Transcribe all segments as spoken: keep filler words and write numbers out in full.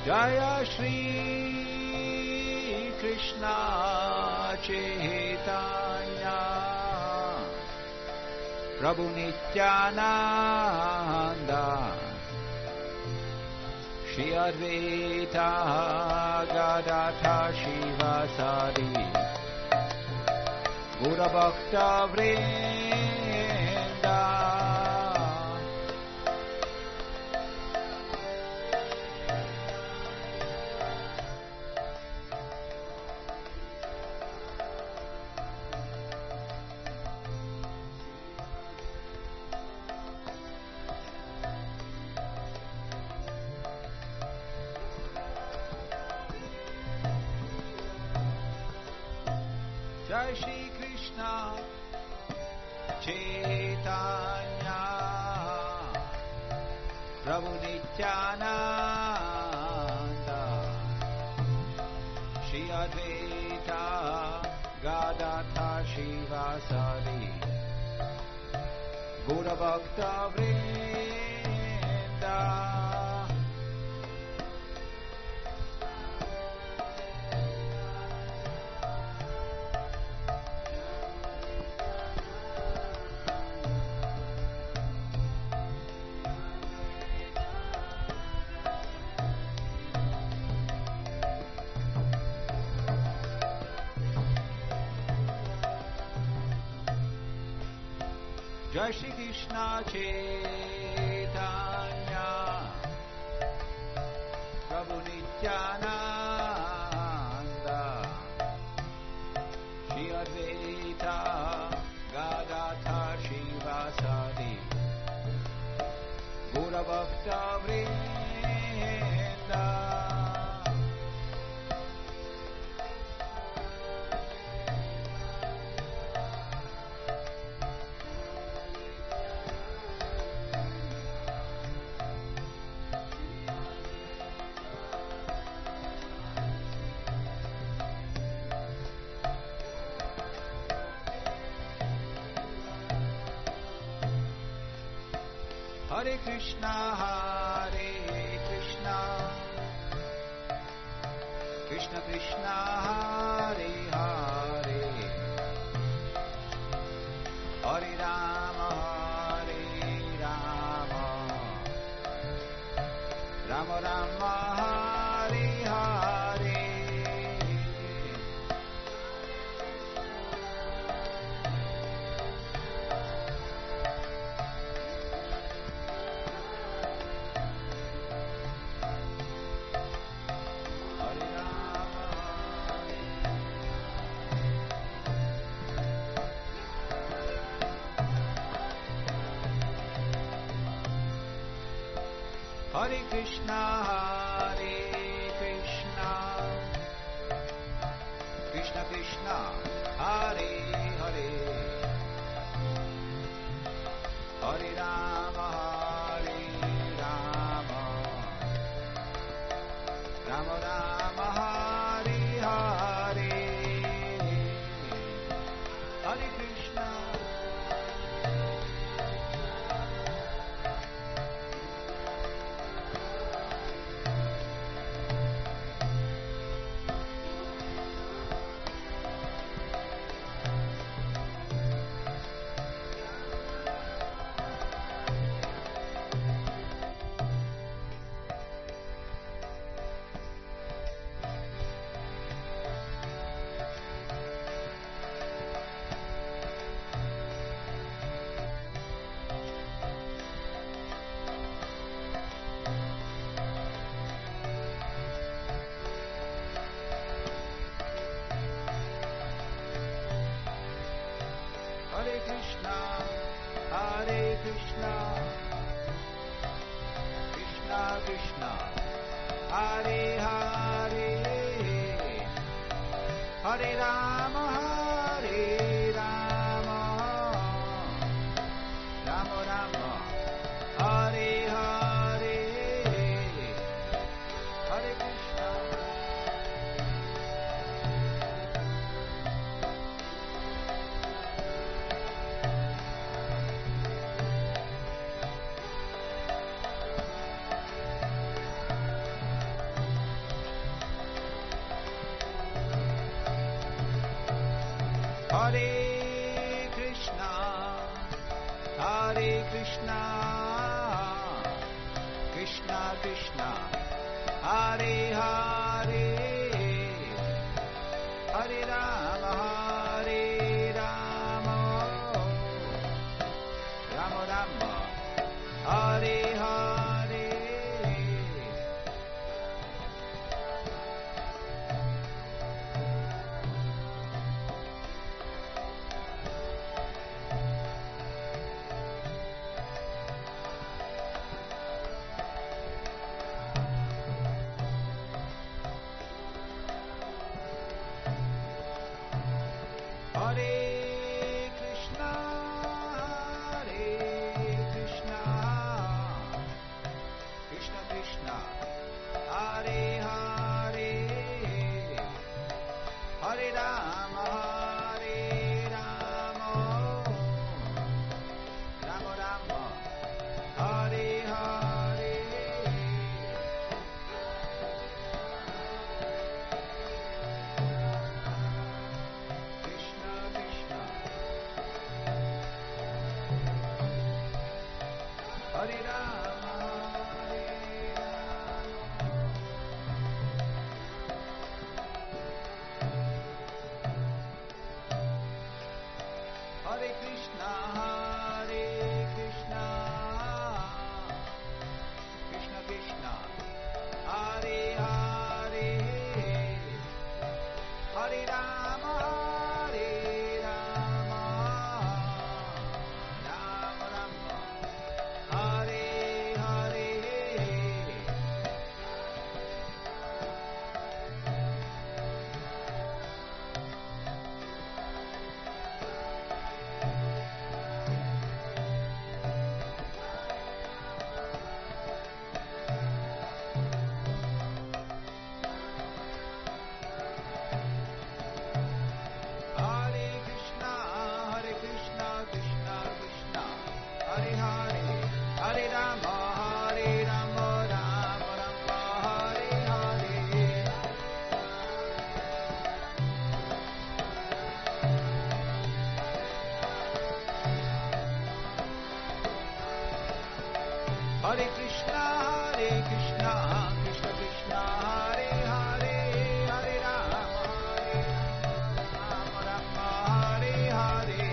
Jaya Shri Krishna Chaitanya Prabhu Nityananda Shri Advaita Gadadhara Shivasadi Gura Bhakta Vrinda Jai Shri Krishna Chaitanya Prabhu Nityananda Shri Advaita Gadadhara Shivasadi Gaura Bhakta Vrinda Jai Shri Krishna Chaitanya Prabhu Nityananda Shri Advaita Gadadhara Shivasadi Gaura Bhakta Vrinda Hare Krishna, Hare Krishna, Krishna Krishna, Hare Hare, Hare Rama, Hare Rama, Rama Rama, Hare Hare. Hare Krishna, Hare Krishna, Krishna Krishna, Hare Hare, Hare Rama, Hare Rama, Rama Rama, Hare Hare, Hare Krishna. Hare Krishna, Hare Krishna, Krishna Krishna, Hare Hare, Hare Rama, Hare Rama, Rama Rama, Hare Hare, Hare Krishna. Hare Krishna, Hare Krishna, Krishna Krishna, Hare Hare, Hare Rama, Hare Rama, Rama Rama, Hare Hare. Hare Krishna, Hare Krishna, Krishna Krishna, Hare Hare, Hare Rama, Hare Rama, Rama Rama, Hare Hare. Krishna Krishna, Hare Rama, Hare Rama. Hare Krishna, Hare Krishna, Krishna Krishna, Hare Hare, Hare Rama, Hare Rama, Rama Rama, Hare Hare. Hare Krishna, Hare Krishna, Krishna Krishna, Hare Hare, Hare Rama, Hare Rama, Rama Rama, Hare Hare. Hare Krishna, Hare Krishna, Krishna Krishna, Hare Hare, Hare Rama, Hare Rama, Rama, Hare Hare.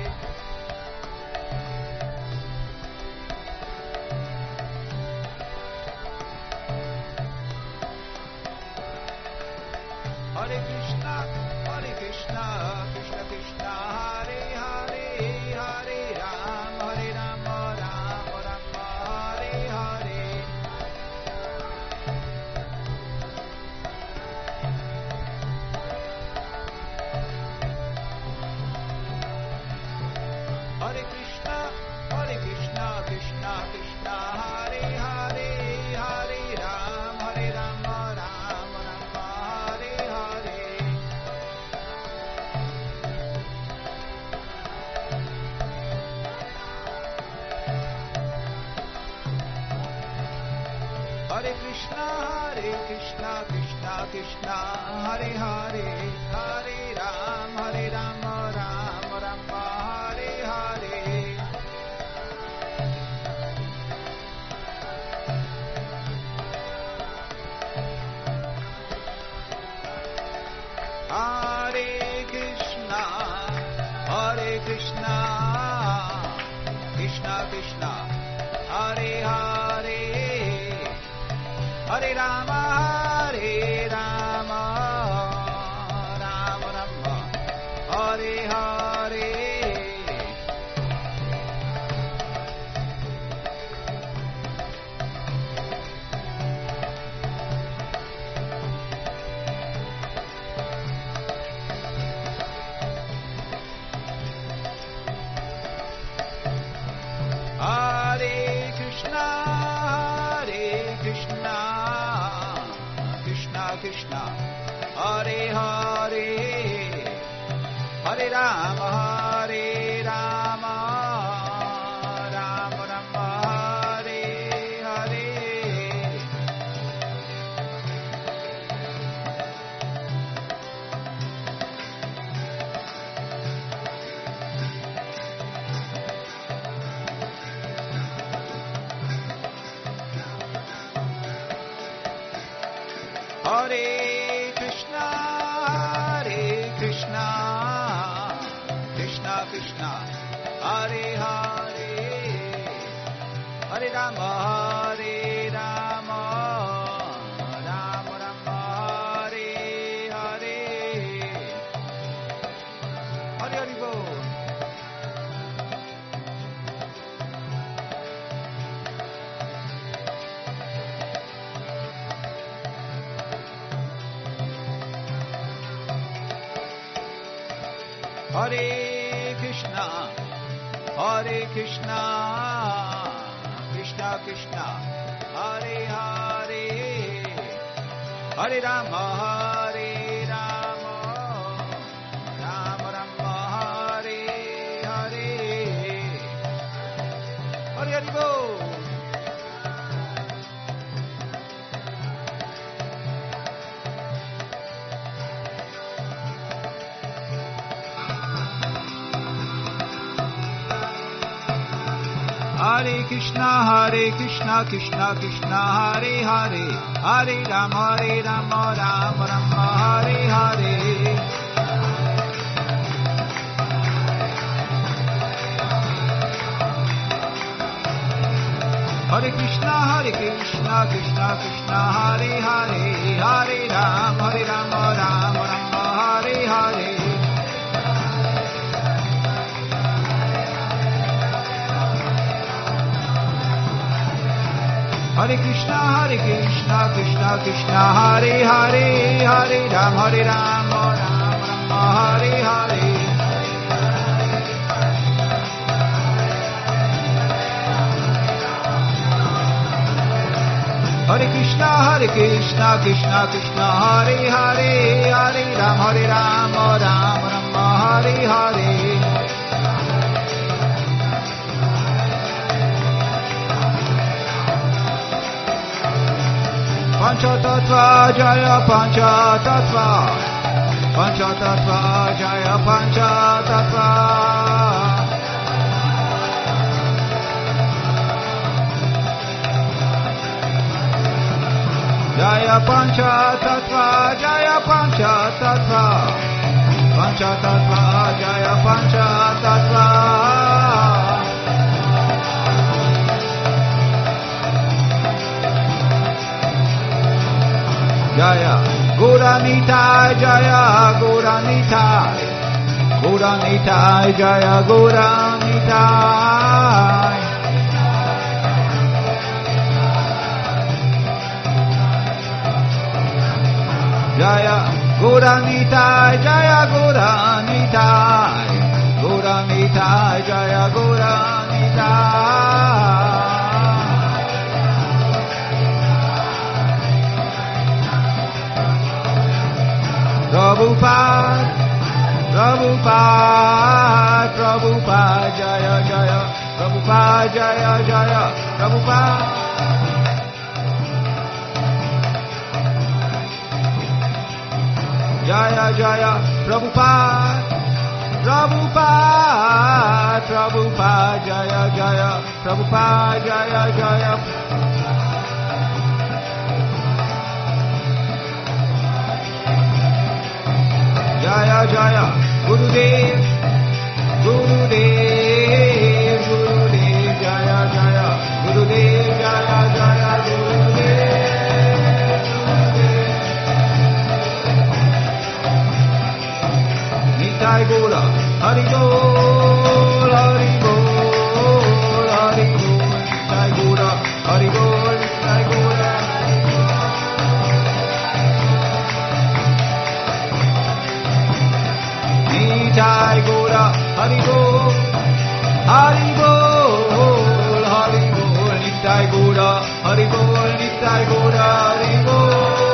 Hare Krishna, Hare Krishna, Krishna Krishna, Hare Hare, Hare Rama, Hare Rama, Rama Rama, Hare Hare. Hare Krishna, Hare Krishna, Krishna Krishna, Hare Hare, Hare Rama, Hare Rama, Rama Rama, Hare Hare. Hare Krishna, Hare Krishna, Krishna Krishna, Hare Hare, Hare Rama, Hare Rama, Rama Rama, Hare Hare. Hare Krishna, Hare Krishna, Krishna Krishna, Hare Hare, Hare Rama, Hare Rama, Rama Rama, Hare Hare. Hare Krishna, Hare Krishna, Krishna Krishna, Hare Hare, Hare Rama, Hare Rama, Rama Rama, Hare Hare. Hare Krishna, Hare Krishna, Krishna Krishna, Hare Hare, Hare Rama, Hare Rama, Rama Rama, Hare Hare, Hare Hare Bol. Hare Krishna, Hare Krishna, Krishna Krishna, Hare Hare, Hare Rama, Hare Rama, Rama Rama, Hare Hare, Hare Hare Bol. Hare Krishna, Hare Krishna, Krishna Krishna, Hare Hare, Hare Rama, Hare Rama, Rama Rama, Hare Hare. Hare Krishna, Hare Krishna, Krishna Krishna, Hare Hare, Hare Rama, Hare Rama, Rama Rama, Hare Hare. Hare Krishna, Hare Krishna, Krishna Krishna, Hare Hare, Hare Rama, Hare Rama, Rama Rama, Hare Hare. Hare Krishna, Hare Krishna, Krishna Krishna, Hare Hare, Hare Rama, Hare Rama, Rama Rama, Hare Hare. Panchatattva Jaya Panchatattva, Panchatattva Jaya Panchatattva. Jaya Panchatattva, Jaya Panchatattva, Panchatattva Jaya Panchatattva. Jaya Gauranitai, Jaya Gauranitai, Gauranitai, Jaya Gauranitai. Jaya Gauranitai, Jaya Gauranitai, Gauranitai, Jaya Gauranitai. Prabhupada, Prabhupada, Prabhupada, Jaya Jaya, Prabhupada, Jaya Jaya, Prabhupada. Jaya Jaya, Prabhupada, Prabhupada, Prabhupada, Jaya Jaya, Prabhupada, Jaya Jaya. Jaya Jaya, Gurudev, Gurudev, Gurudev, Jaya Jaya, Gurudev, Jaya Jaya, Gurudev, Gurudev. Nitai Gora, Hari Bol, Hari Bol, Hari Bol, Nitai Gora, Hari Bol, Nitai Gora. Nitai Gora, Hari Bol, Hari Bol, Hari Bol, Nitai Gora, Hari Bol, Nitai Gora, Hari Bol.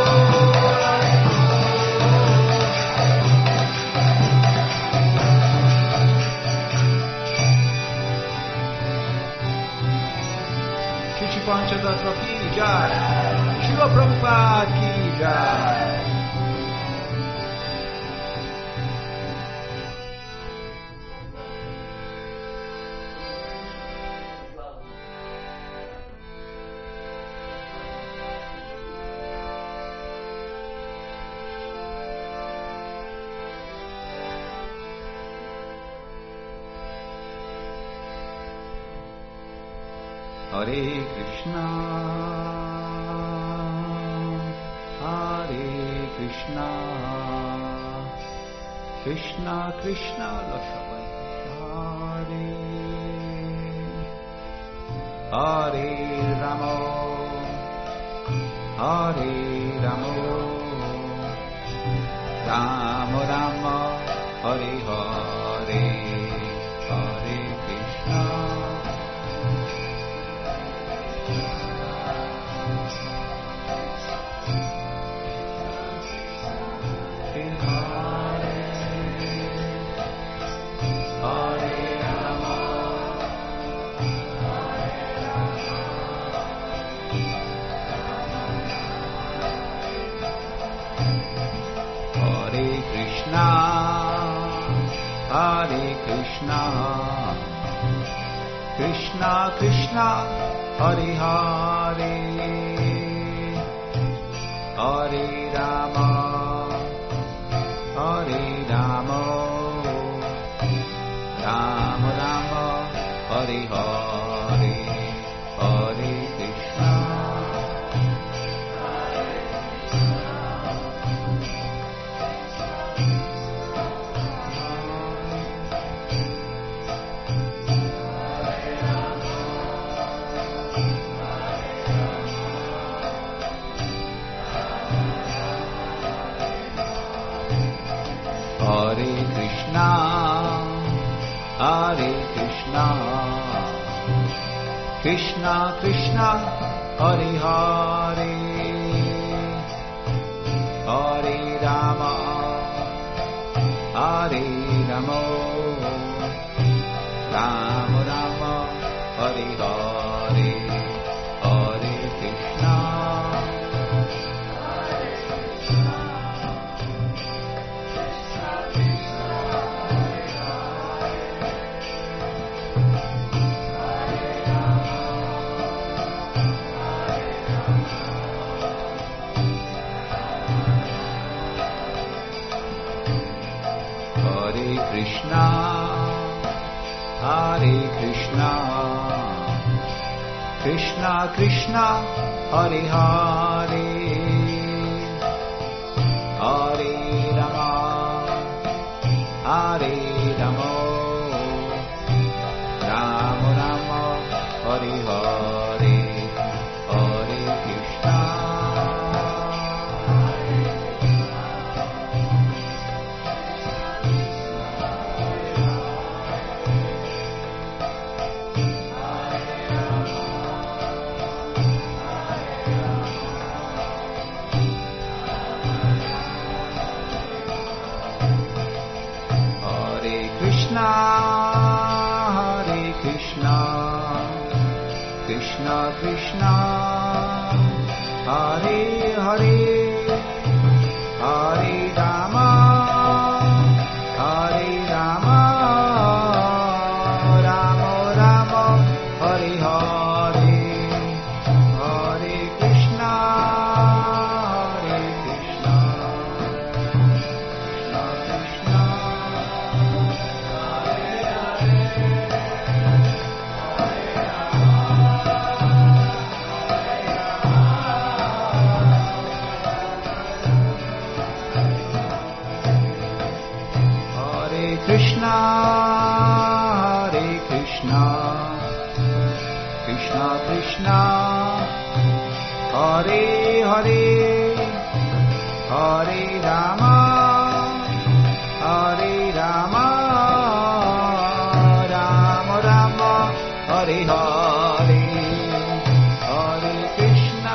Shri Panchatattva ki jai, Srila Prabhupada ki jai. Hare Krishna, Hare Krishna, Krishna Krishna Lashavai Hare, Hare Ramo, Hare Ramo, Ramo Ramo, Hare Hare, Hare Krishna. Hare Krishna, Krishna Krishna, Hare Hare, Hare Rama, Hare Rama, Rama Rama, Hare Hare, Hare Krishna. Hare Krishna, Hare Krishna, Krishna Krishna, Hare Hare, Hare Rama, Hare Rama, Rama Rama, Hare Hare, Hare Krishna. Hare Krishna, Hare Krishna, Krishna Krishna, Hare Hare, Hare Rama, Hare Rama, Rama Rama, Hare Hare, Hare Krishna. Krishna, Hare Krishna, Krishna Krishna, Hare Hare, Hare Rama, Hare Rama, Rama Rama, Hare Hare, Hare Krishna, Hare Krishna, Krishna Krishna. Krishna, Hare Krishna, Krishna Krishna, Hare Hare, Hare Rama, Hare Rama, Rama Rama, Hare Hare, Hare Krishna.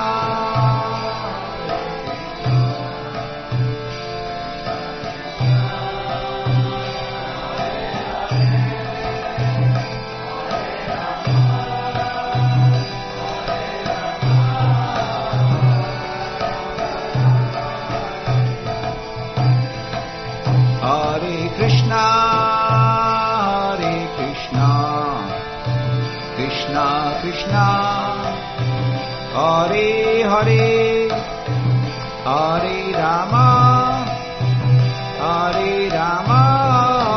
Hare Krishna, Hare Krishna, Krishna Krishna, Hare Hare, Hare Rama, Hare Rama,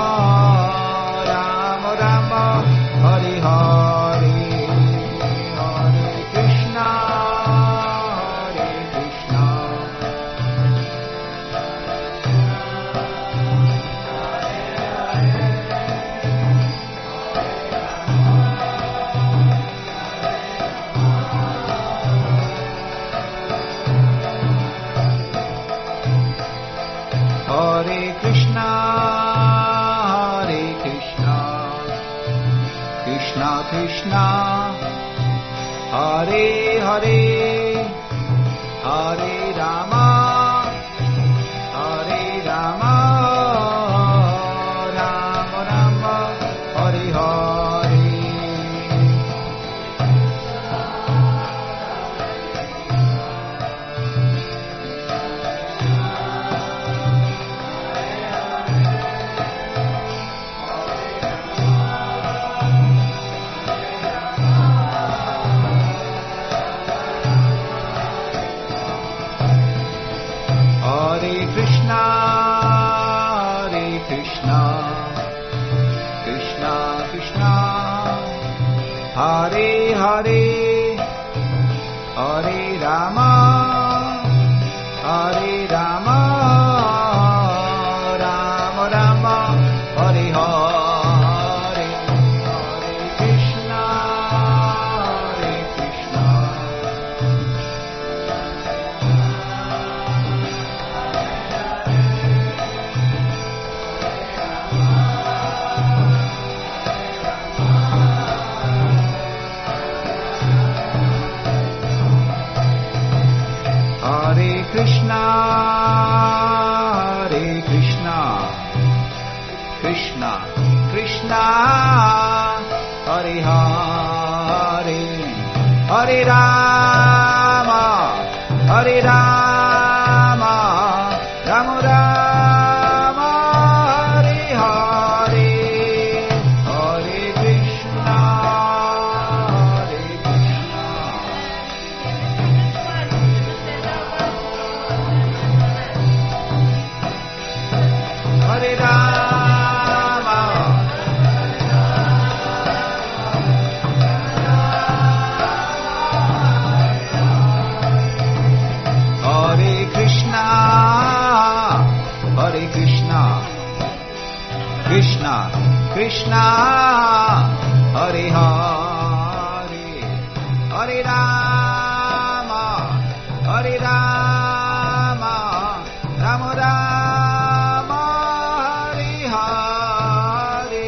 Rama Rama, Hare Hare, Krishna Krishna Hare Hare Hare Rama Hare Rama Rama Rama Hare Hare Hare Krishna, Hare Krishna, Krishna Krishna, Hare Hare, Hare Rama, Hare Rama, Rama Rama, Hare Hare, Hare Krishna, Hare Krishna. Hare Krishna, Hare Krishna, Krishna Krishna, Hare Hare, Hare Rama, Hare Rama, Rama Rama, Hare Hare, Hare Krishna, Hare Krishna. Hare Rama, Hare Krishna, Hare Krishna, Krishna Krishna, Hare Hare, Hare Rama, Hare Rama, Rama Rama, Hare Hare.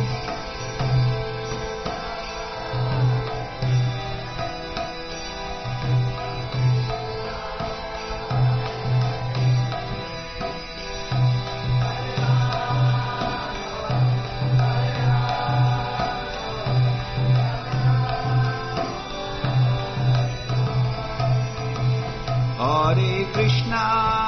Hare Krishna,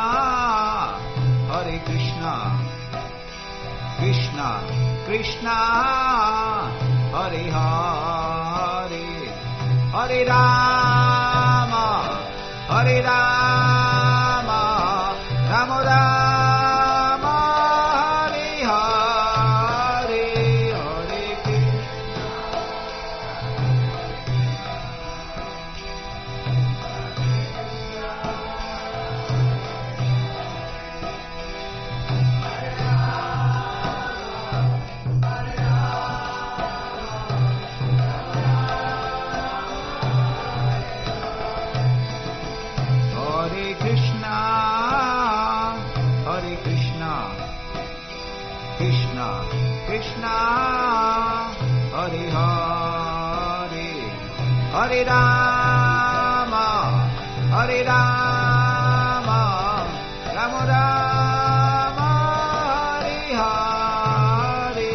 Hare Krishna, Krishna Krishna, Hare Hare, Hare Rama, Hare Rama, Rama Rama, Hare Hare, Hare Krishna. Hare Krishna, Hare Krishna, Krishna Krishna, Hare Hare, Hare Rama, Hare Rama, Rama Rama, Hare Hare.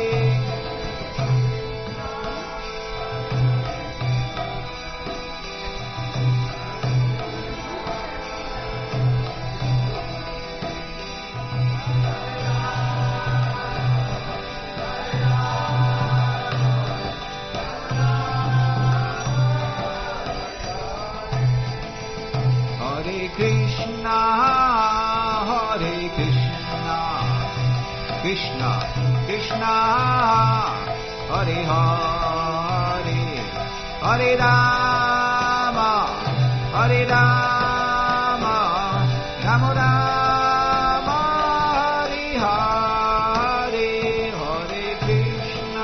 Hare Krishna, Hare Krishna, Krishna Krishna, Hare Hare, Hare Rama, Hare Rama, Rama Rama, Hare Hare, Hare Krishna.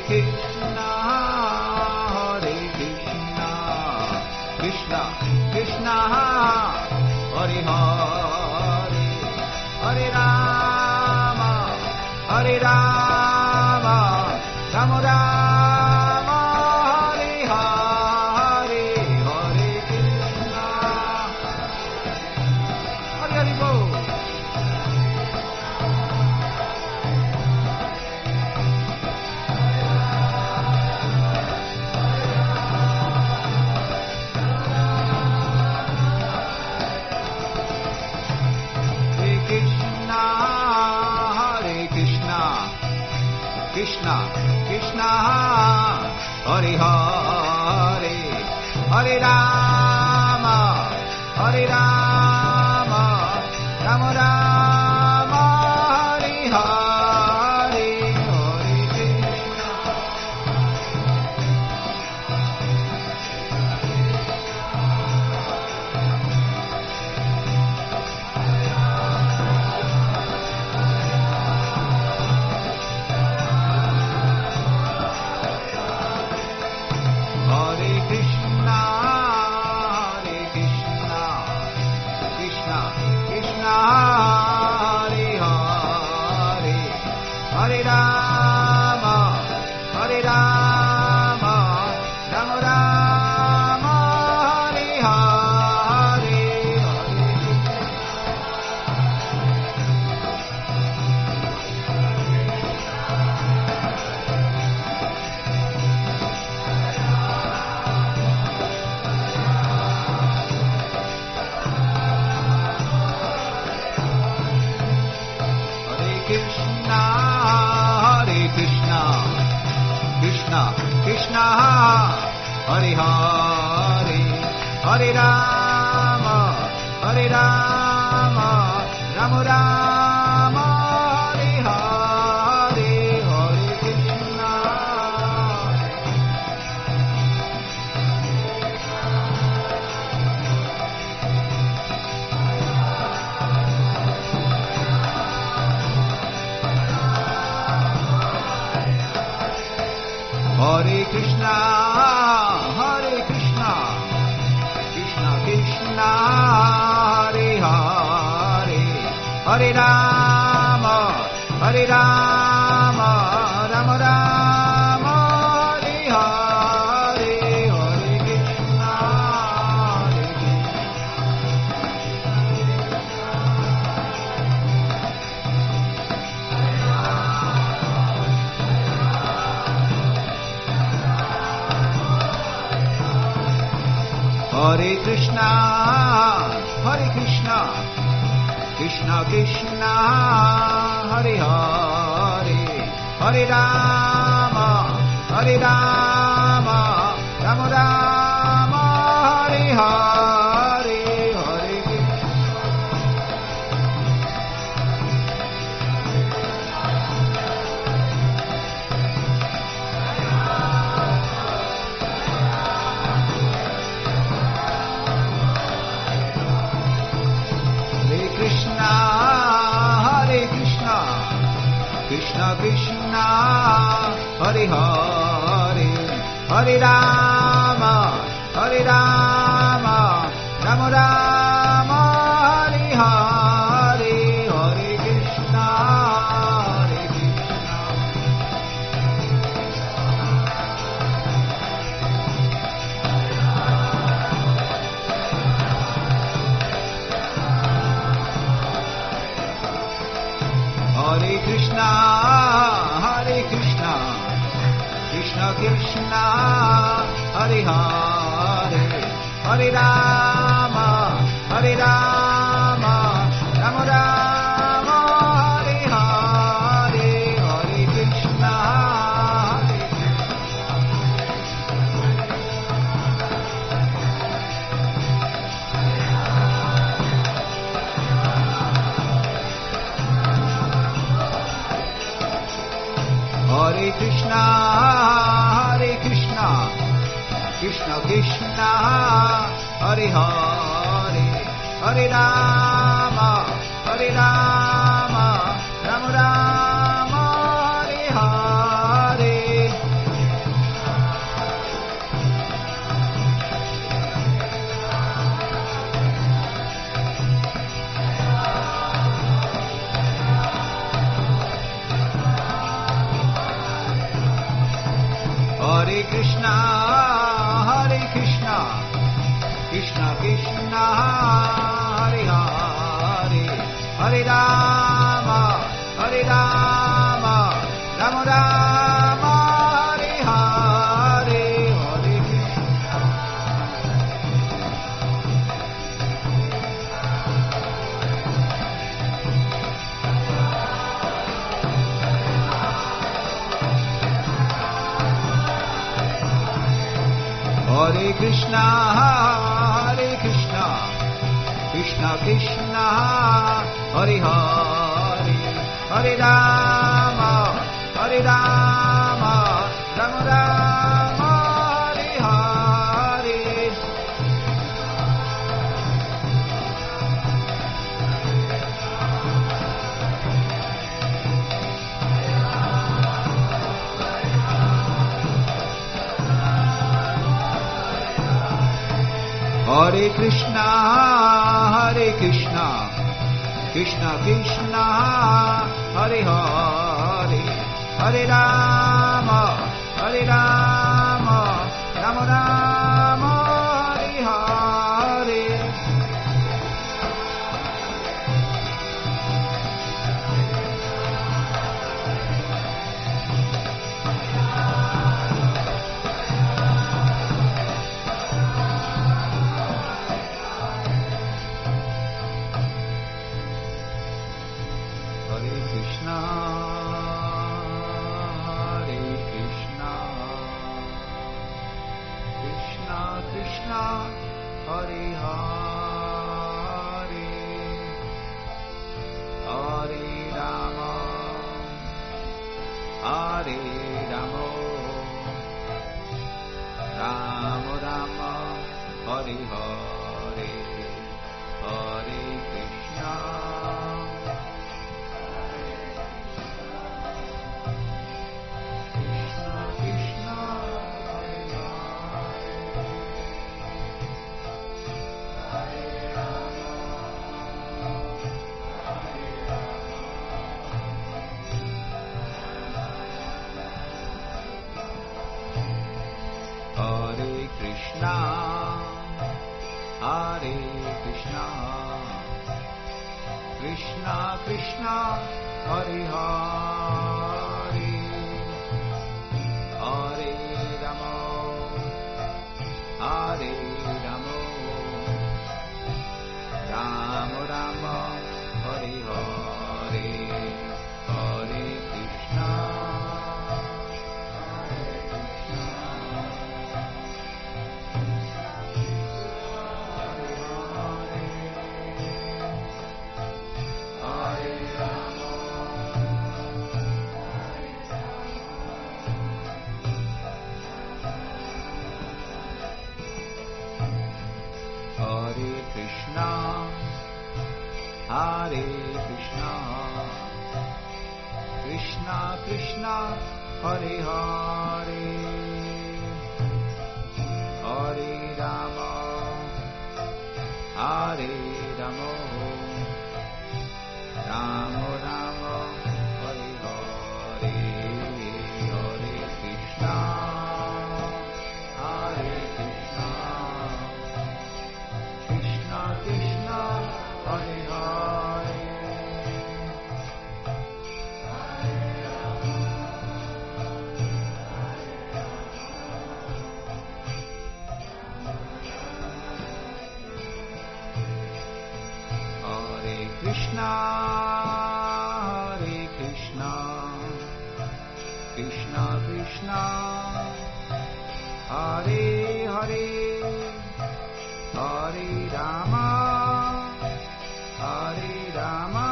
Krishna, Hare Krishna, Krishna Krishna, Hare Hare, Hare Rama, Hare Rama, Rama Rama, Hare Hare, Hare Krishna, Hare Hare Bol. Krishna, Krishna, Hare Hare, Hare Rama, Hare Rama, Rama Rama, Hare Hare, Hare Krishna. Hare Krishna, Hare Krishna, Krishna Krishna, Hare Hare, Hare Rama, Hare Rama, Rama Rama, Hare Hare, Hare Krishna, Hare Krishna, Krishna Krishna, Hare Hare, Hare Rama, Hare Rama, Rama Rama, Hare Hare, Hare Krishna. Hare Krishna, Hare Krishna, Krishna Krishna, Hare Hare, Hare Rama, Hare Rama, Rama Rama, Hare Hare, Hare Krishna, Hare Hare Krishna, Hare Krishna, Krishna Krishna, Hare Hare, Hare Rama, Hare Rama, Rama Rama, Hare Hare, Hare Krishna. Krishna, Hare Krishna, Krishna Krishna, Hare Hare, Hare Rama, Hare Rama, Rama Rama, Hare Hare, Hare Krishna, Hare Krishna. Hare Krishna, Hare Krishna, Krishna Krishna, Hare Hare, Hare Rama, Hare Rama, Rama Rama, Hare Hare, Hare Krishna, Hare Hare Krishna, Hare Krishna, Krishna Krishna, Hare Hare, Hare Rama, Hare Rama, Rama Rama, Hare Hare, Hare Rama, Rama Rama, Hare Hare, Hare Krishna. Hare Krishna, Hare Krishna, Krishna Krishna, Hare Hare, Hare Rama, Hare Rama, Rama Rama, Hare Hare. Hare Krishna, Hare Krishna, Krishna Krishna, Hare Hare, Hare Rama, Hare Rama, Rama Rama, Hare Hare. Hare Krishna, Hare Krishna, Krishna Krishna, Hare Hare, Hare Rama, Hare Rama, Rama Rama, Hare Hare, Hare Krishna. Hare Krishna, Hare Krishna, Krishna Krishna, Hare Hare, Hare Rama, Hare Rama, Rama Rama, Hare Hare, Hare Krishna. Hare Krishna, Hare Krishna, Krishna Krishna, Hare Hare, Hare Rama, Hare Rama, Rama Rama, Hare Hare, Hare Krishna, Hare Krishna, Krishna Krishna, Hare Hare. Hare Krishna, Hare Krishna, Krishna Krishna, Hare Hare, Hare Rama, Hare Rama,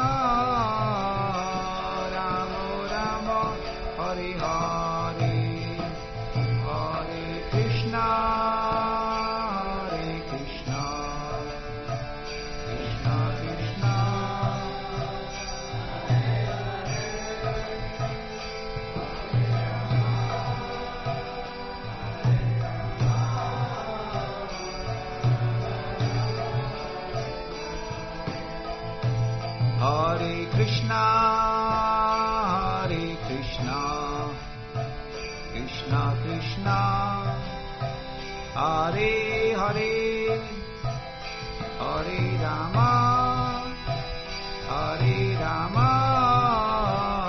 Rama Rama, Hare Hare, Hare Krishna, Hare Krishna, Krishna Krishna, Hare Krishna, Hare Krishna, Krishna Krishna, Hare Hare, Hare Rama, Hare Rama,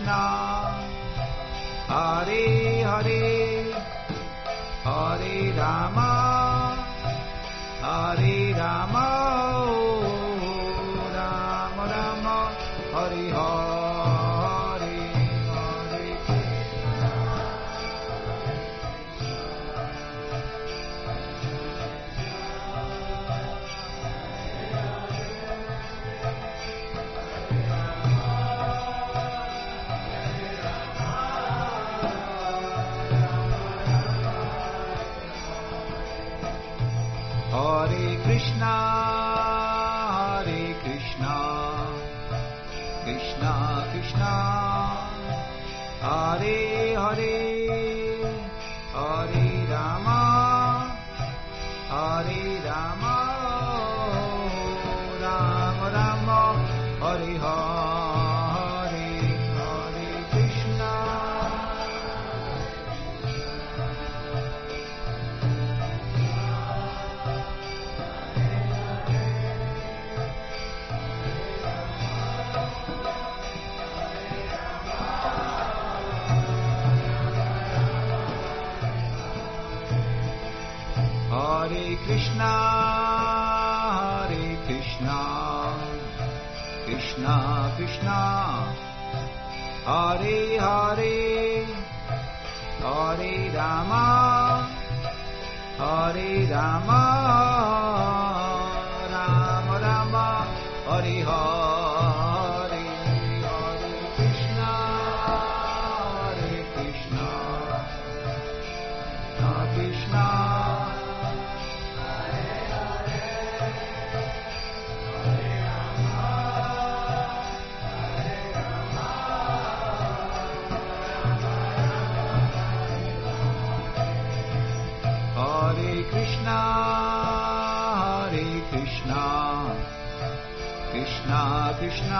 Krishna, Hare Hare, Hare Rama, Hare Rama, Rama Rama, Hare Hare. Hare Krishna, Hare Krishna, Krishna Krishna, Hare Hare, Hare Rama, Hare Rama, Rama Rama, Hare Hare, Hare Krishna. Hare Krishna, Hare Krishna, Krishna Krishna, Hare Hare, Hare Rama, Hare Rama, Rama Rama, Hare Hare, Hare Krishna, Hare Krishna, Krishna Krishna. Hare Krishna, Hare Krishna, Krishna Krishna,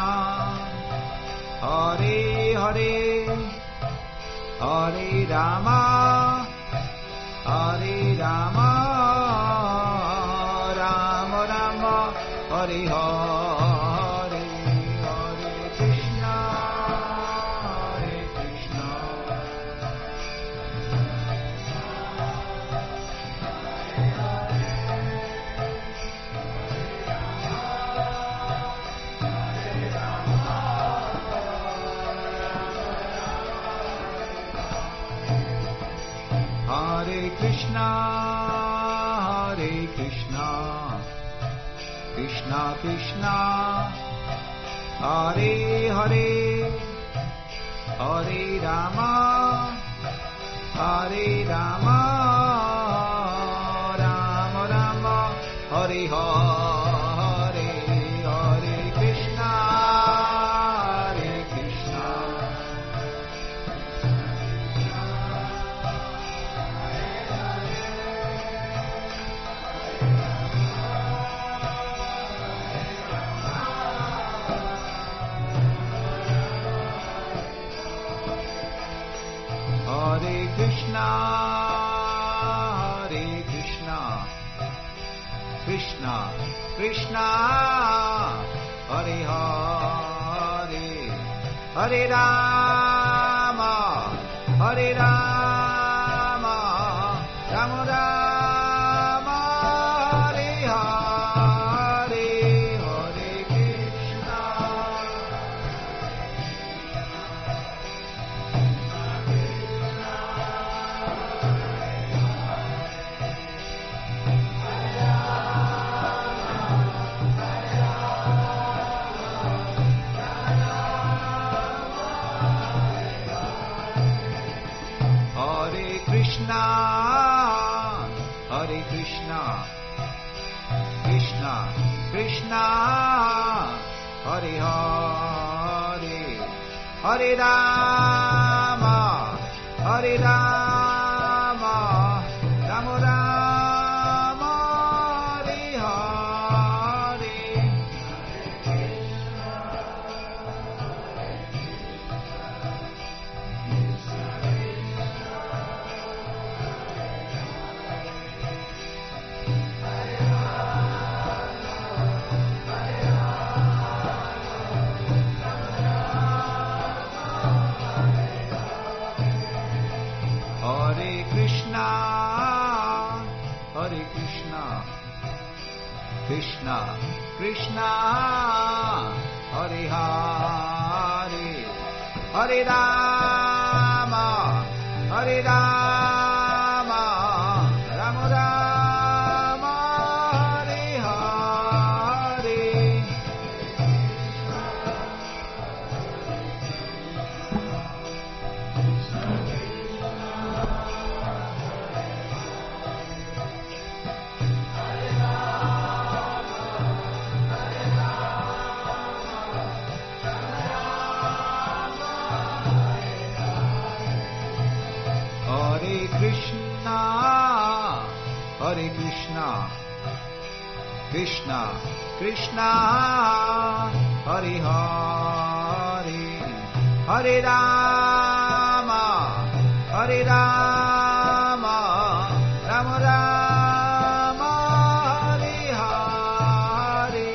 Hare Hare, Hare Rama, Hare Rama, Rama Rama, Hare Hare, Hare Krishna, Hare Krishna. Hare Krishna, Hare Krishna, Krishna Krishna, Hare Hare, Hare Rama, Hare Rama, Rama Rama, Hare Hare, Hare Krishna, Hare Krishna. Hare Krishna, Hare Krishna, Krishna Krishna, Hare Hare, Hare Rama, Hare Rama, Rama Rama, Hare Hare, Hare Krishna. Hare Krishna, Hare Krishna, Krishna Krishna, Hare Hare, Hare Rama, Hare Rama, Rama Rama, Hare Hare. Hare Krishna Krishna Hare Hare Hare Rama Hare Rama Rama Rama Hare Hare Krishna Hare Krishna Krishna Krishna Hare Hare Hare Rama Hare Rama Rama Rama Hare Hare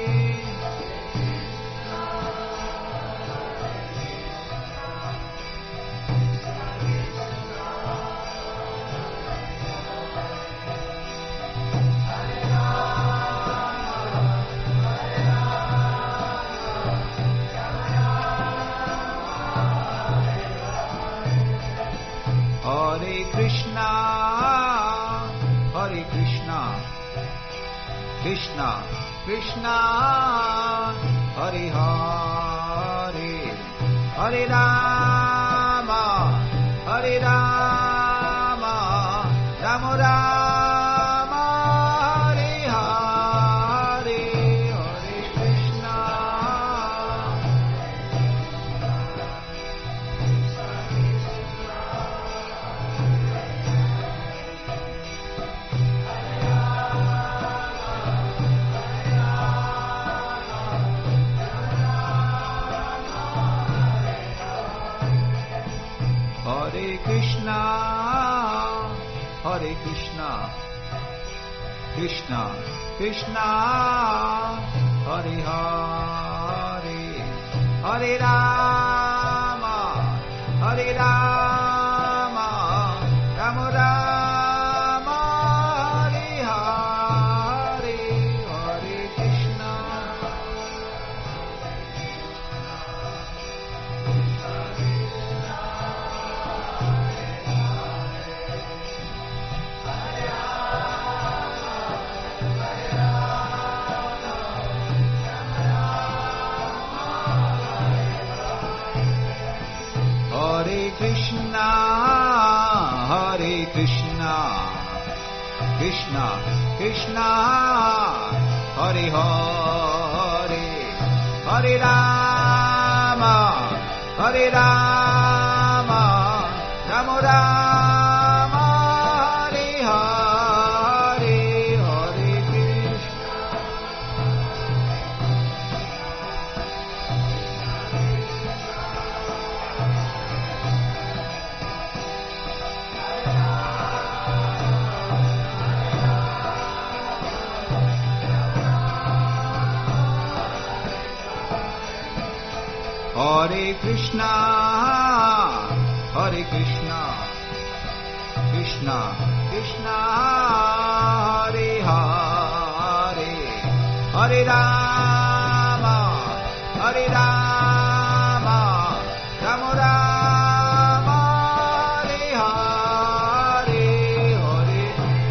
Hare Krishna, Hare Krishna, Krishna, Krishna, Hare Hare, Hare Rama, Hare Rama, Rama Rama, Hare Hare, Hare Krishna. Hare Krishna, Hare Krishna, Krishna, Krishna, Hare Hare, Hare Rama, Hare Rama, Rama Rama, Hare Hare, Hare Krishna. Hare Krishna, Hare Krishna, Krishna, Krishna, Hare Hare, Hare Rama, Hare Rama, Rama Rama, Hare Hare, Hare Krishna. Hare Krishna, Hare Krishna, Krishna, Krishna, Hare Hare, Hare Rama, Hare Rama, Rama Rama, Hare Hare, Hare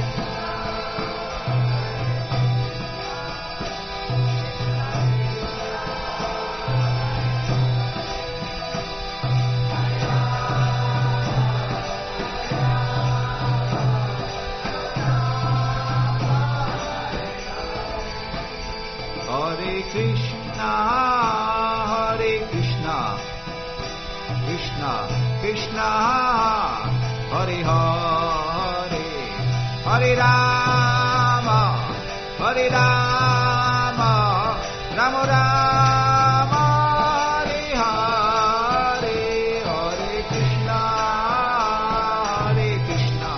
Hare Krishna, Hare Krishna, Krishna, Krishna, Hare Hare, Hare Rama, Hare Rama, Rama Rama, Hare Hare, Hare Krishna, Hare Krishna.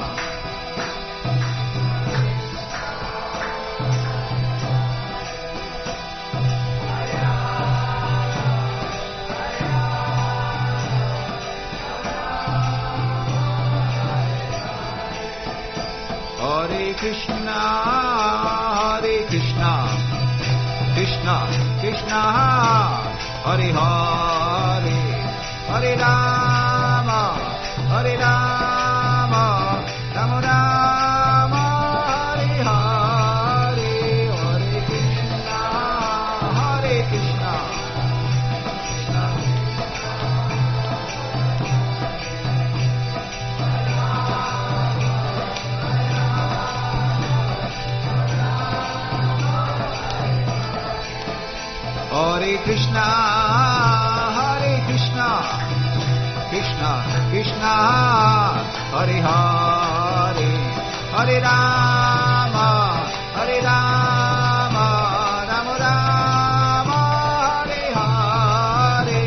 Hare Krishna, Hare Krishna, Krishna, Krishna, Hare Hare, Hare Rama, Hare Rama, Rama Rama, Hare Hare, Hare Krishna, Hare Krishna, Krishna. Hare Krishna, Hare Krishna, Krishna Krishna, Hare Hare, Hare Rama, Hare Rama, Rama Rama, Hare Hare.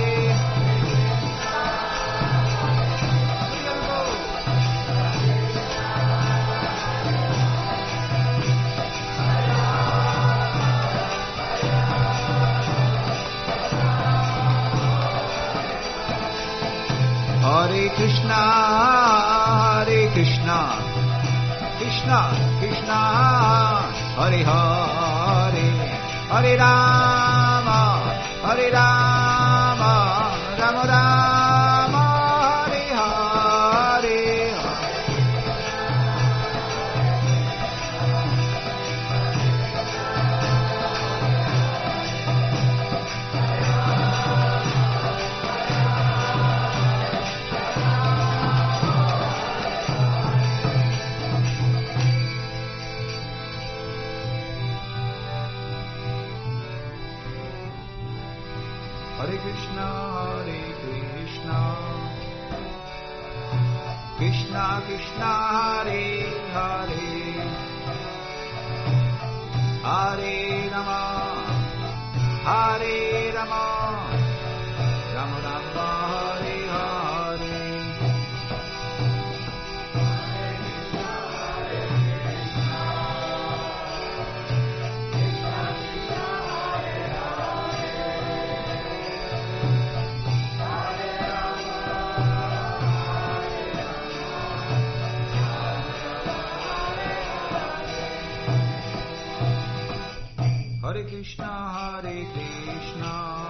Hare Krishna, Hare Krishna, Krishna Krishna, Hare Hare, Hare Rama, Hare Rama, Rama Rama, Hare Hare. Hare Krishna, Hare Krishna, Krishna Krishna, Hare Hare, Hare Rama, Hare Rama, Rama Rama, Hare Hare. Hare Krishna, Hare Krishna,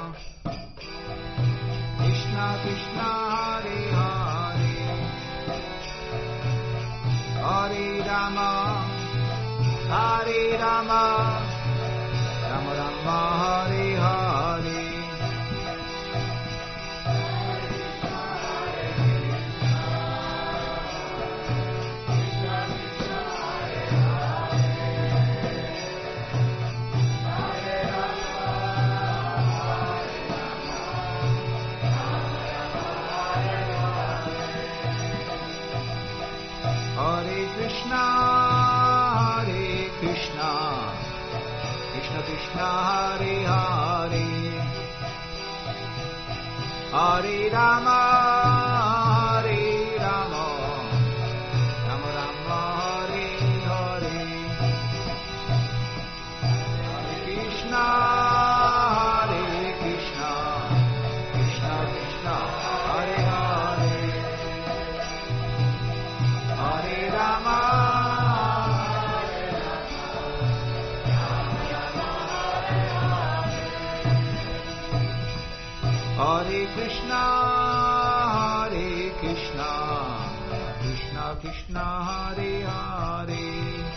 Krishna Krishna, Hare Hare, Hare Rama, Hare Rama, Rama Rama, Hare Hare. Hare Krishna, Hare Krishna, Krishna Krishna, Hare Hare, Hare Rama, Hare Rama, Rama Rama, Hare Hare. Hare Krishna, Hare Krishna, Krishna Krishna, Hare Hare, Hare Rama, Hare Krishna, Hare Krishna, Krishna Krishna, Hare Hare,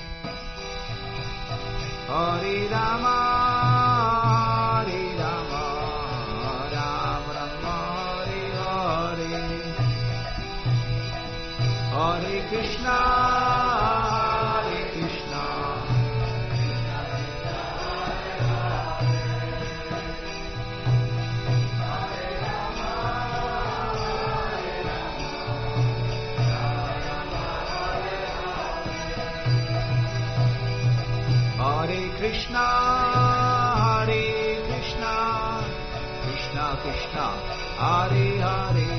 Hare Rama, Hare Rama, Rama Rama, Hare Hare, Hare Krishna, Hare Krishna, Hare Krishna, Hare Krishna, Krishna Krishna, Hare Hare,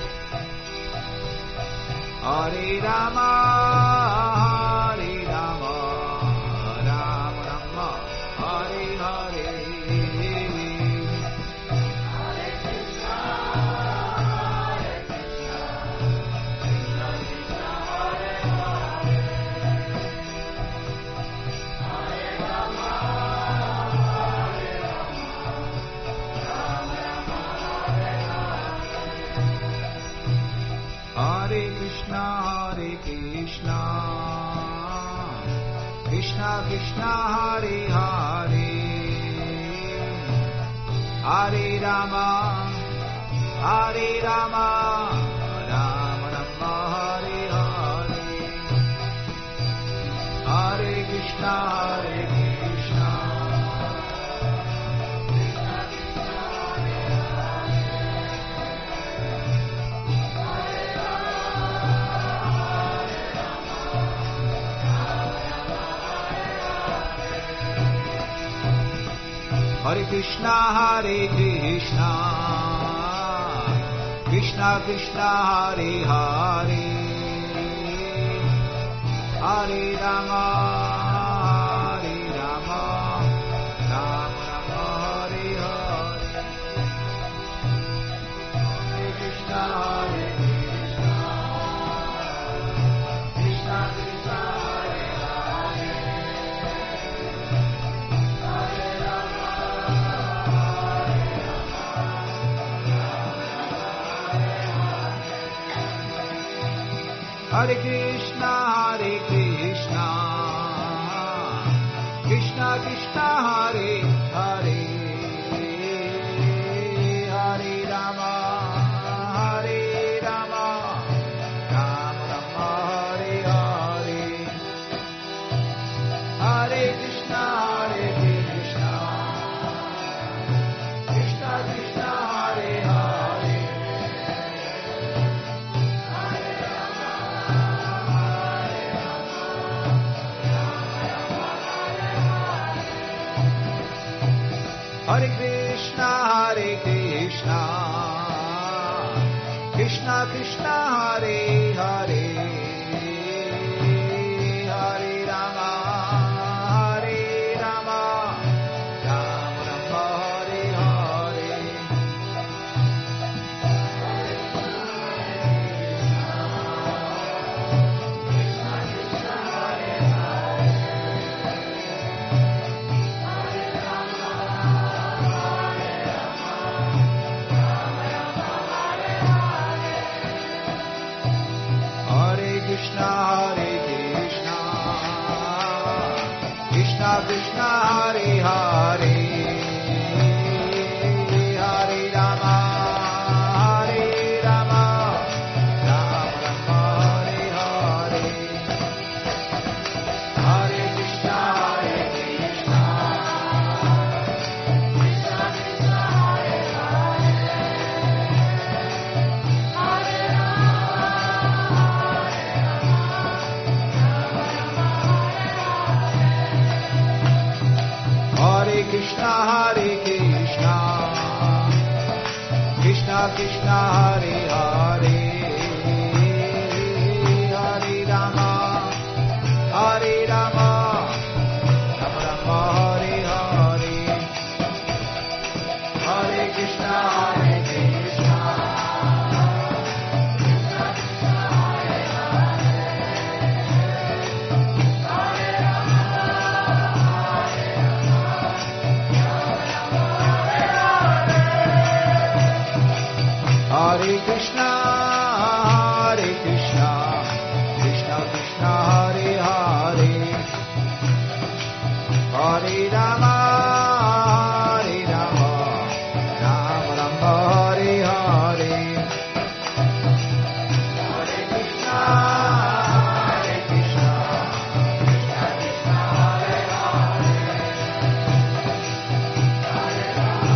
Hare Rama, Hare Rama, Rama Rama, Hare Hare. Hare Krishna, Hare Krishna, Krishna Krishna, Hare Hare, Hare Rama, Hare Rama, Krishna Krishna Hare Hare Hare Rama Hare Rama Rama Rama Hare Hare Hare Krishna Hare Krishna Hare Krishna Hare Krishna Krishna Krishna Hare Hare Hare Rama Hare Rama Rama Rama Hare Hare Hare Krishna Hare Krishna Krishna Krishna Hare Hare Hare Krishna, Hare Krishna, Krishna Krishna, Hare Hare, Hare Rama, Hare Rama, Rama Rama, Hare Hare, Hare Krishna, Hare Krishna, Krishna Krishna, Hare Hare. Hare Krishna, Hare Krishna, Krishna Krishna, Hare Hare, Hare Rama, Hare Rama, Rama Rama, Hare Hare. Krishna, Hare Krishna, Krishna Krishna, Hare Hare, Hare Rama, Hare Rama, Rama Rama, Hare Hare, Hare Krishna, Hare Krishna, Krishna Krishna, Hare Hare, Hare Hare Krishna, Hare Krishna, Krishna Krishna, Hare Hare, Hare Rama, Hare Rama, Rama Rama, Hare Hare, Hare Krishna, Hare Krishna, Krishna Krishna, Hare Hare, Hare Rama, Hare Krishna, Hare Krishna, Krishna Krishna, Hare Hare, Hare Rama, Hare Rama, Rama Rama, Hare Hare, Hare Krishna, Hare Krishna, Krishna Krishna, Hare Hare, Hare Rama,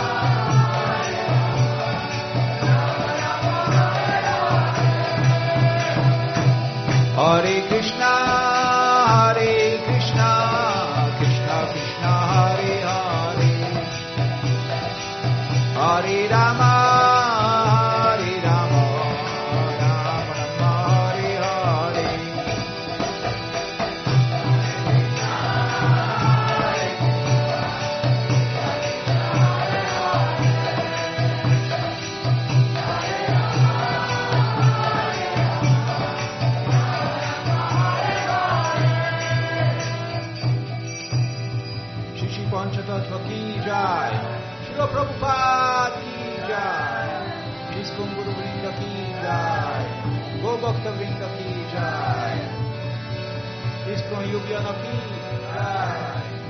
Hare Krishna, Hare Krishna, Krishna Krishna, Hare Hare, Hare Rama, Hare Rama, Rama Rama, Hare Hare, Panchatattva ki jai, Srila Prabhupada ki jai, Iskon Guru Vrinda ki jai, Go Bhakta Vrinda ki jai, ISKCON Ljubljana ki.